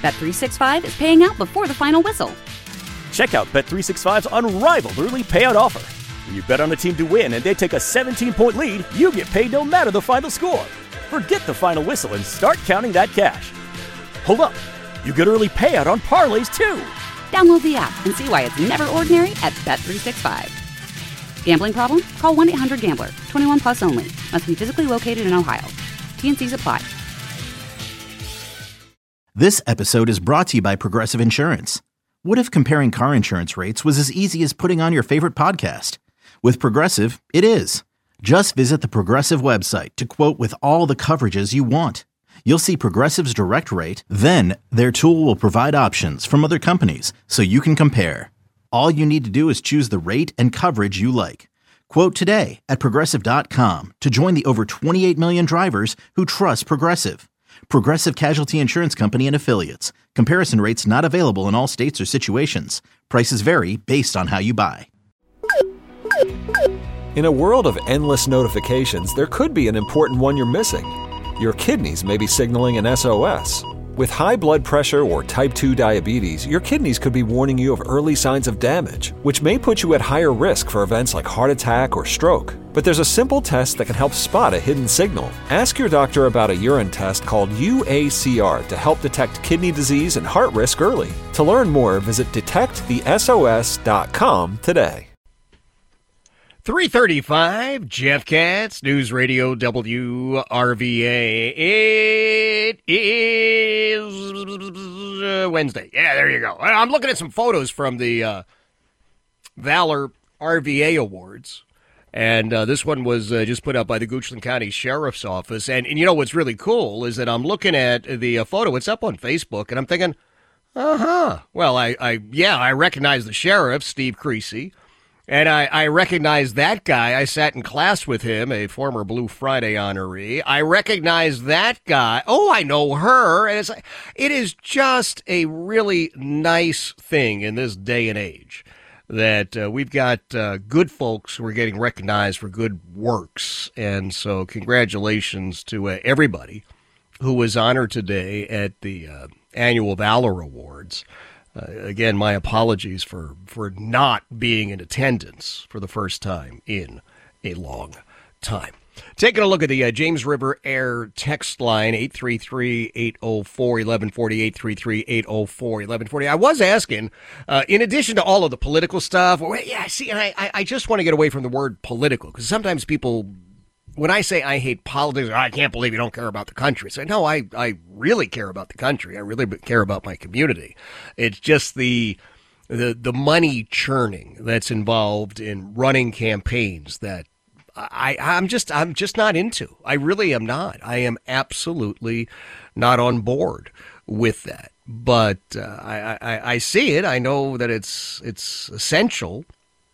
Bet365 is paying out before the final whistle. Check out Bet365's unrivaled early payout offer. When you bet on a team to win and they take a 17-point lead, you get paid no matter the final score. Forget the final whistle and start counting that cash. Hold up. You get early payout on parlays, too. Download the app and see why it's never ordinary at Bet365. Gambling problem? Call 1-800-GAMBLER. 21 plus only. Must be physically located in Ohio. T&Cs apply. This episode is brought to you by Progressive Insurance. What if comparing car insurance rates was as easy as putting on your favorite podcast? With Progressive, it is. Just visit the Progressive website to quote with all the coverages you want. You'll see Progressive's direct rate, then their tool will provide options from other companies so you can compare. All you need to do is choose the rate and coverage you like. Quote today at Progressive.com to join the over 28 million drivers who trust Progressive. Progressive Casualty Insurance Company and Affiliates. Comparison rates not available in all states or situations. Prices vary based on how you buy. In a world of endless notifications, there could be an important one you're missing. Your kidneys may be signaling an SOS. With high blood pressure or type 2 diabetes, your kidneys could be warning you of early signs of damage, which may put you at higher risk for events like heart attack or stroke. But there's a simple test that can help spot a hidden signal. Ask your doctor about a urine test called UACR to help detect kidney disease and heart risk early. To learn more, visit detectthesos.com today. 3:35, Jeff Katz, News Radio WRVA. It is Wednesday. Yeah, there you go. I'm looking at some photos from the Valor RVA Awards, and this one was just put up by the Goochland County Sheriff's Office. And you know what's really cool is that I'm looking at the photo. It's up on Facebook, and I'm thinking, well, I recognize the sheriff, Steve Creasy. And I recognize that guy. I sat in class with him, a former Blue Friday honoree. I recognize that guy. Oh, I know her. And it is just a really nice thing in this day and age that we've got good folks who are getting recognized for good works. And so congratulations to everybody who was honored today at the annual Valor Awards. Again, my apologies for not being in attendance for the first time in a long time. Taking a look at the James River Air text line, 833-804-1140, 833-804-1140. I was asking, in addition to all of the political stuff, I just want to get away from the word political, because sometimes people, when I say I hate politics, I can't believe you don't care about the country. So no, I really care about the country. I really care about my community. It's just the money churning that's involved in running campaigns that I'm just not into. I really am not. I am absolutely not on board with that. But I see it. I know that it's essential.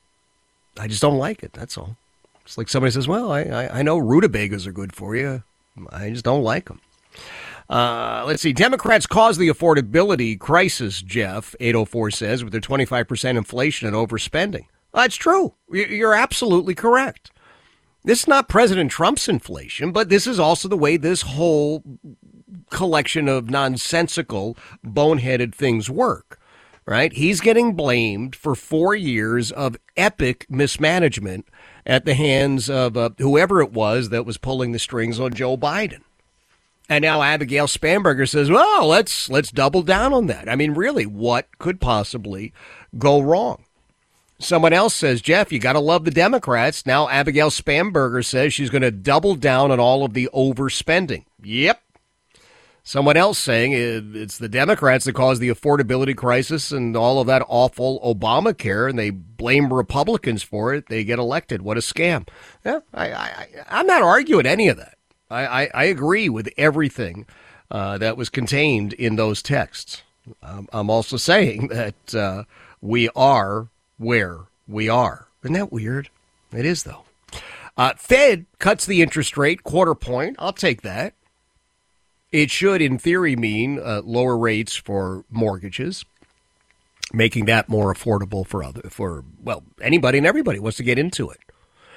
I just don't like it. That's all. It's like somebody says, well, I know rutabagas are good for you. I just don't like them. Let's see. Democrats caused the affordability crisis, Jeff, 804 says, with their 25% inflation and overspending. That's true. You're absolutely correct. This is not President Trump's inflation, but this is also the way this whole collection of nonsensical, boneheaded things work. Right? He's getting blamed for 4 years of epic mismanagement at the hands of whoever it was that was pulling the strings on Joe Biden. And now Abigail Spanberger says, well, let's double down on that. I mean, really, what could possibly go wrong? Someone else says, Jeff, you got to love the Democrats. Now Abigail Spanberger says she's going to double down on all of the overspending. Yep. Someone else saying it's the Democrats that caused the affordability crisis and all of that awful Obamacare, and they blame Republicans for it. They get elected. What a scam. Yeah, I'm not arguing any of that. I agree with everything that was contained in those texts. I'm also saying that we are where we are. Isn't that weird? It is, though. Fed cuts the interest rate, quarter point. I'll take that. It should, in theory, mean lower rates for mortgages, making that more affordable for anybody and everybody wants to get into it.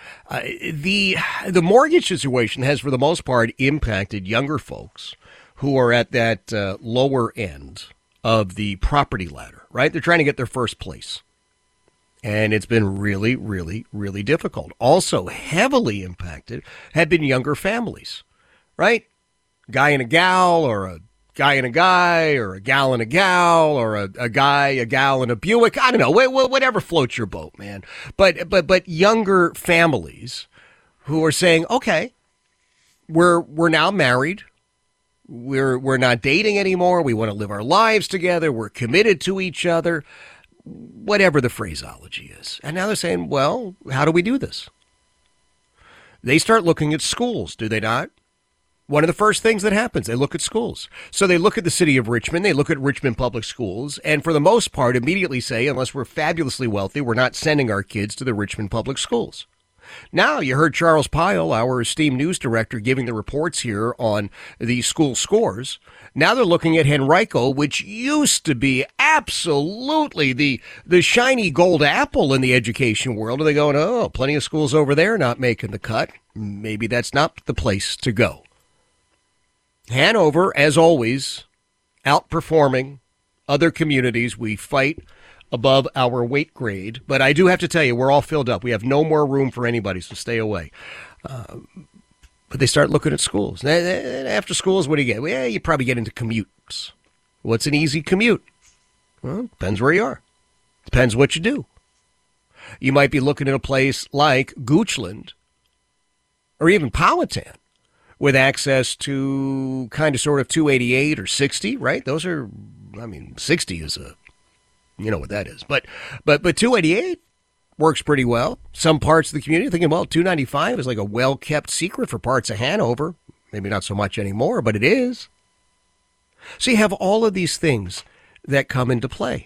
The mortgage situation has, for the most part, impacted younger folks who are at that lower end of the property ladder, right? They're trying to get their first place. And it's been really, really, really difficult. Also heavily impacted have been younger families, right? Guy and a gal, or a guy and a guy, or a gal and a gal, or a guy, a gal, and a Buick. I don't know, whatever floats your boat, man. But younger families who are saying, okay, we're now married. We're not dating anymore. We want to live our lives together. We're committed to each other, whatever the phraseology is. And now they're saying, well, how do we do this? They start looking at schools, do they not? One of the first things that happens, they look at schools. So they look at the city of Richmond, they look at Richmond Public Schools, and for the most part immediately say, unless we're fabulously wealthy, we're not sending our kids to the Richmond Public Schools. Now, you heard Charles Pyle, our esteemed news director, giving the reports here on the school scores. Now they're looking at Henrico, which used to be absolutely the shiny gold apple in the education world. And they're going, oh, plenty of schools over there not making the cut. Maybe that's not the place to go. Hanover, as always, outperforming other communities. We fight above our weight grade. But I do have to tell you, we're all filled up. We have no more room for anybody, so stay away. But they start looking at schools. After schools, what do you get? Well, you probably get into commutes. What's an easy commute? Well, depends where you are. Depends what you do. You might be looking at a place like Goochland or even Powhatan with access to kind of sort of 288 or 60, right? Those are, 60 is a, you know what that is. But 288 works pretty well. Some parts of the community are thinking, well, 295 is like a well-kept secret for parts of Hanover. Maybe not so much anymore, but it is. So you have all of these things that come into play.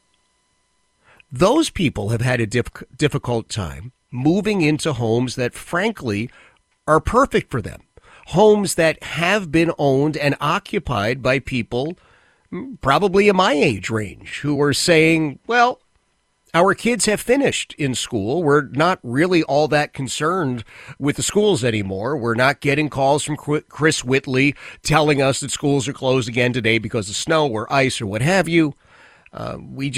Those people have had a difficult time moving into homes that, frankly, are perfect for them. Homes that have been owned and occupied by people probably in my age range who are saying, well, our kids have finished in school. We're not really all that concerned with the schools anymore. We're not getting calls from Chris Whitley telling us that schools are closed again today because of snow or ice or what have you. We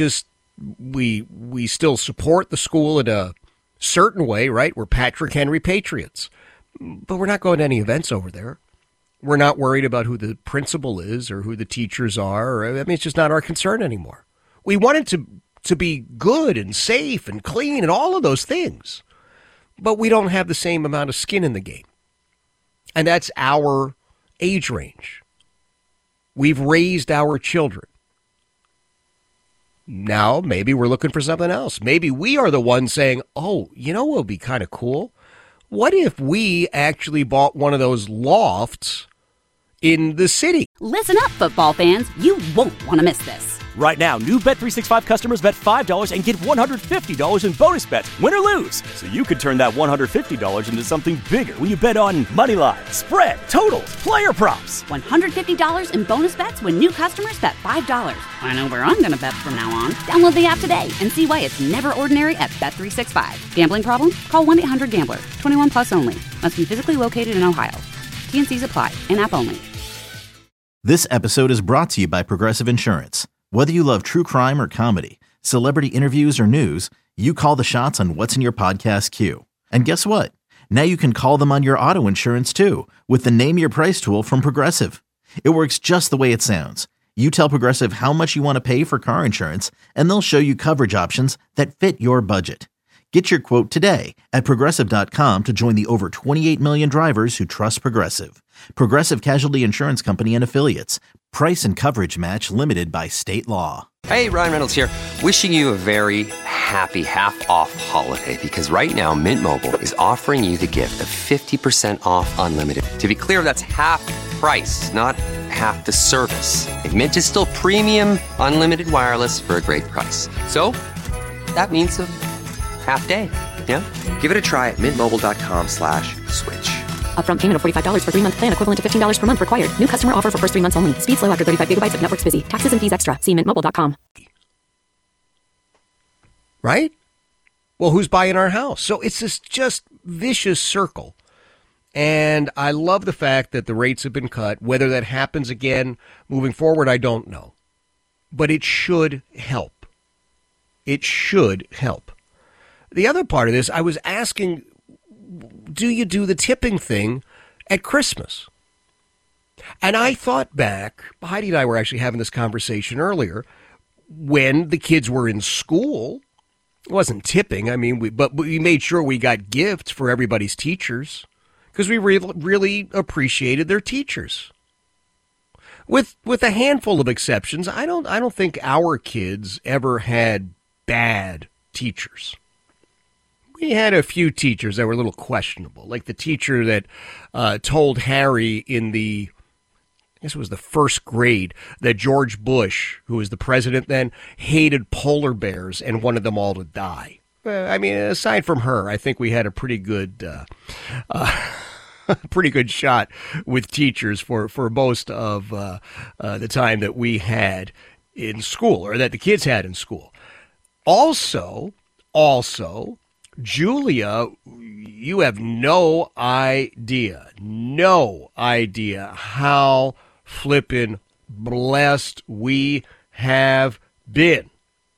still support the school in a certain way, right? We're Patrick Henry patriots. But we're not going to any events over there. We're not worried about who the principal is or who the teachers are. It's just not our concern anymore. We want it to be good and safe and clean and all of those things. But we don't have the same amount of skin in the game. And that's our age range. We've raised our children. Now, maybe we're looking for something else. Maybe we are the ones saying, oh, you know what would be kind of cool? What if we actually bought one of those lofts in the city? Listen up, football fans. You won't want to miss this. Right now, new Bet365 customers bet $5 and get $150 in bonus bets, win or lose. So you could turn that $150 into something bigger when you bet on money line, spread, totals, player props. $150 in bonus bets when new customers bet $5. I know where I'm going to bet from now on. Download the app today and see why it's never ordinary at Bet365. Gambling problem? Call 1-800-GAMBLER. 21 plus only. Must be physically located in Ohio. T&Cs apply. In-app only. This episode is brought to you by Progressive Insurance. Whether you love true crime or comedy, celebrity interviews or news, you call the shots on what's in your podcast queue. And guess what? Now you can call them on your auto insurance too with the Name Your Price tool from Progressive. It works just the way it sounds. You tell Progressive how much you want to pay for car insurance, and they'll show you coverage options that fit your budget. Get your quote today at Progressive.com to join the over 28 million drivers who trust Progressive. Progressive Casualty Insurance Company and Affiliates. Price and coverage match limited by state law. Hey, Ryan Reynolds here. Wishing you a very happy half-off holiday because right now Mint Mobile is offering you the gift of 50% off unlimited. To be clear, that's half price, not half the service. And Mint is still premium unlimited wireless for a great price. So that means a half day. Yeah? Give it a try at mintmobile.com/switch. Upfront payment of $45 for 3-month plan equivalent to $15 per month required. New customer offer for first 3 months only. Speed slow after 35 gigabytes if network's busy. Taxes and fees extra. See mintmobile.com. Right? Well, who's buying our house? So it's this just vicious circle. And I love the fact that the rates have been cut. Whether that happens again moving forward, I don't know. but it should help. It should help. The other part of this, I was asking, do you do the tipping thing at Christmas? And I thought back, Heidi and I were actually having this conversation earlier, when the kids were in school. It wasn't tipping, but we made sure we got gifts for everybody's teachers because we really appreciated their teachers. With a handful of exceptions, I don't think our kids ever had bad teachers. We had a few teachers that were a little questionable, like the teacher that told Harry in the, I guess it was the first grade, that George Bush, who was the president then, hated polar bears and wanted them all to die. Aside from her, I think we had a pretty good shot with teachers for most of the time that we had in school, or that the kids had in school. Also, Julia, you have no idea how flippin' blessed we have been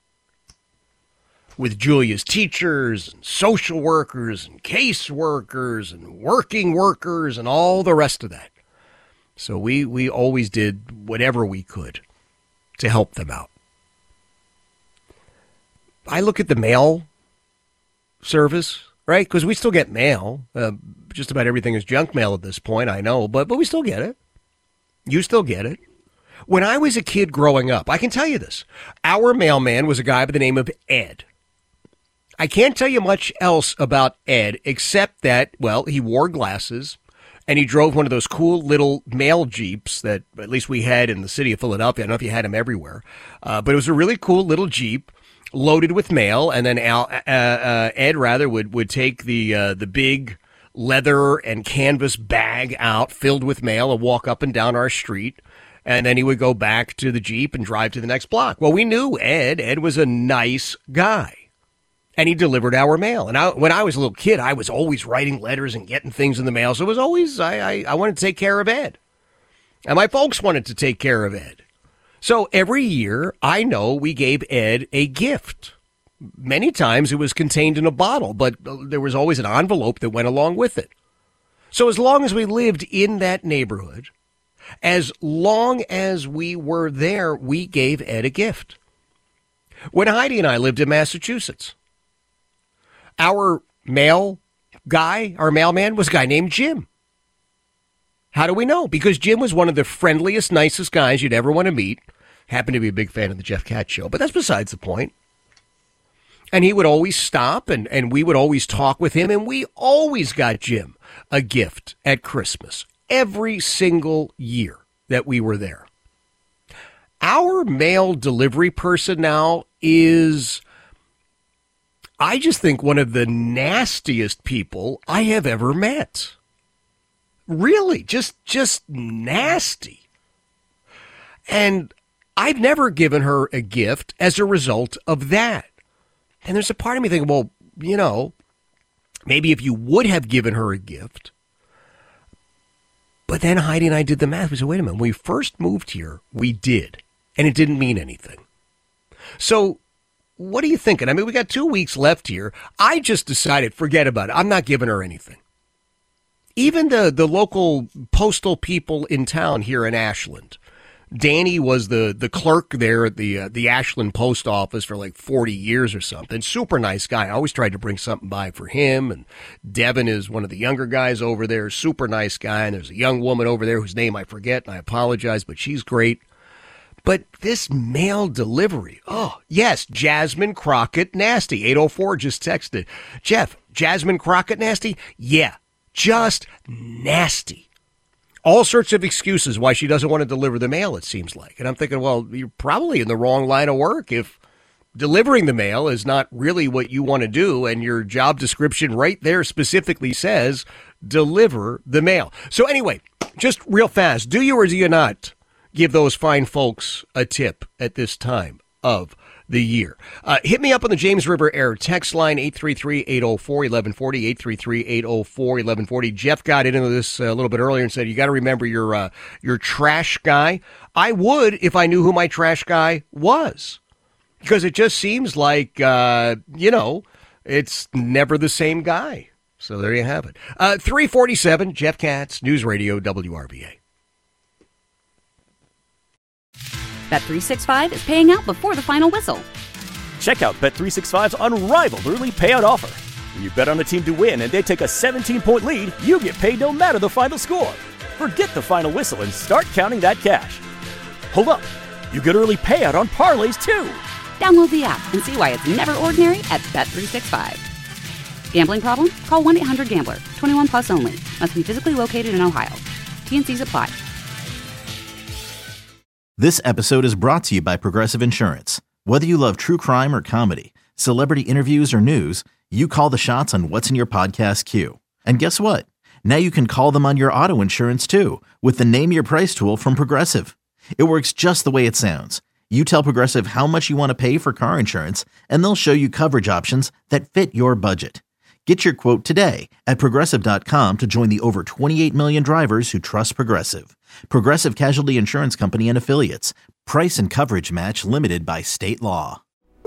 with Julia's teachers and social workers and caseworkers and working workers and all the rest of that. So we always did whatever we could to help them out. I look at the mail service, right? Because we still get mail. Just about everything is junk mail at this point, I know, but we still get it. You still get it. When I was a kid growing up, I can tell you this. Our mailman was a guy by the name of Ed. I can't tell you much else about Ed except that, well, he wore glasses and he drove one of those cool little mail Jeeps that at least we had in the city of Philadelphia. I don't know if you had them everywhere, but it was a really cool little Jeep loaded with mail. And then Ed would take the big leather and canvas bag out filled with mail and walk up and down our street. And then he would go back to the Jeep and drive to the next block. Well, we knew Ed. Ed was a nice guy. And he delivered our mail. And when I was a little kid, I was always writing letters and getting things in the mail. So it was always, I wanted to take care of Ed. And my folks wanted to take care of Ed. So every year, I know we gave Ed a gift. Many times it was contained in a bottle, but there was always an envelope that went along with it. So as long as we lived in that neighborhood, as long as we were there, we gave Ed a gift. When Heidi and I lived in Massachusetts, our mailman was a guy named Jim. How do we know? Because Jim was one of the friendliest, nicest guys you'd ever want to meet. Happened to be a big fan of the Jeff Katz Show, but that's besides the point. And he would always stop, and we would always talk with him, and we always got Jim a gift at Christmas every single year that we were there. Our mail delivery person now is, I just think, one of the nastiest people I have ever met. Really, just nasty. And I've never given her a gift as a result of that. And there's a part of me thinking, well, you know, maybe if you would have given her a gift. But then Heidi and I did the math. We said, wait a minute, when we first moved here, we did. And it didn't mean anything. So what are you thinking? I mean, we got 2 weeks left here. I just decided, forget about it. I'm not giving her anything. Even the local postal people in town here in Ashland. Danny was the clerk there at the Ashland post office for like 40 years or something. Super nice guy. I always tried to bring something by for him. And Devin is one of the younger guys over there. Super nice guy. And there's a young woman over there whose name I forget, and I apologize, but she's great. But this mail delivery, oh, yes, Jasmine Crockett Nasty. 804 just texted. Jeff, Jasmine Crockett Nasty? Yeah, just nasty. All sorts of excuses why she doesn't want to deliver the mail, it seems like. And I'm thinking, well, you're probably in the wrong line of work if delivering the mail is not really what you want to do, and your job description right there specifically says deliver the mail. So anyway, just real fast, do you or do you not give those fine folks a tip at this time of the year. Hit me up on the James River Air text line, 833-804-1140, 833-804-1140. Jeff got into this a little bit earlier and said, you got to remember your trash guy. I would if I knew who my trash guy was, because it just seems like, it's never the same guy. So there you have it. 347, Jeff Katz, News Radio, WRVA. Bet365 is paying out before the final whistle. Check out Bet365's unrivaled early payout offer. When you bet on a team to win and they take a 17-point lead, you get paid no matter the final score. Forget the final whistle and start counting that cash. Hold up. You get early payout on parlays, too. Download the app and see why it's never ordinary at Bet365. Gambling problem? Call 1-800-GAMBLER. 21 plus only. Must be physically located in Ohio. T&Cs apply. This episode is brought to you by Progressive Insurance. Whether you love true crime or comedy, celebrity interviews or news, you call the shots on what's in your podcast queue. And guess what? Now you can call them on your auto insurance too with the Name Your Price tool from Progressive. It works just the way it sounds. You tell Progressive how much you want to pay for car insurance, and they'll show you coverage options that fit your budget. Get your quote today at Progressive.com to join the over 28 million drivers who trust Progressive. Progressive Casualty Insurance Company and Affiliates. Price and coverage match limited by state law.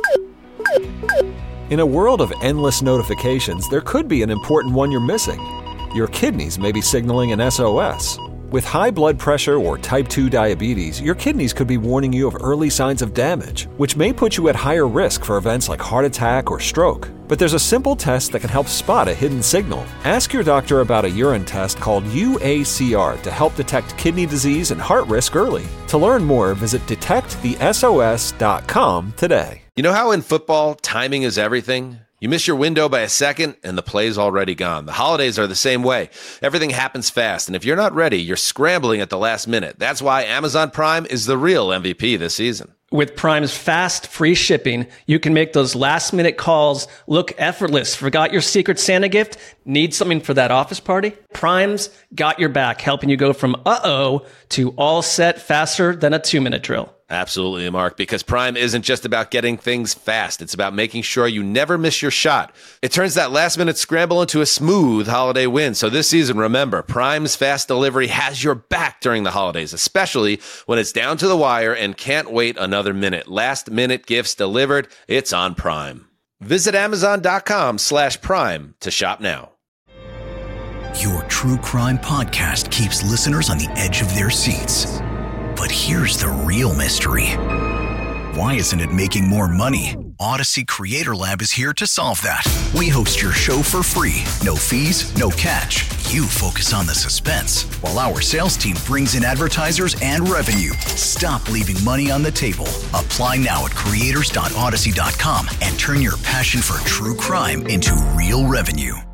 In a world of endless notifications, there could be an important one you're missing. Your kidneys may be signaling an SOS. With high blood pressure or type 2 diabetes, your kidneys could be warning you of early signs of damage, which may put you at higher risk for events like heart attack or stroke. But there's a simple test that can help spot a hidden signal. Ask your doctor about a urine test called UACR to help detect kidney disease and heart risk early. To learn more, visit detectthesos.com today. You know how in football, timing is everything? You miss your window by a second, and the play's already gone. The holidays are the same way. Everything happens fast, and if you're not ready, you're scrambling at the last minute. That's why Amazon Prime is the real MVP this season. With Prime's fast, free shipping, you can make those last-minute calls look effortless. Forgot your Secret Santa gift? Need something for that office party? Prime's got your back, helping you go from uh-oh to all set faster than a 2-minute drill. Absolutely, Mark, because Prime isn't just about getting things fast. It's about making sure you never miss your shot. It turns that last-minute scramble into a smooth holiday win. So this season, remember, Prime's fast delivery has your back during the holidays, especially when it's down to the wire and can't wait another minute. Last-minute gifts delivered, it's on Prime. Visit Amazon.com/Prime to shop now. Your true crime podcast keeps listeners on the edge of their seats. But here's the real mystery. Why isn't it making more money? Odyssey Creator Lab is here to solve that. We host your show for free. No fees, no catch. You focus on the suspense, while our sales team brings in advertisers and revenue. Stop leaving money on the table. Apply now at creators.odyssey.com and turn your passion for true crime into real revenue.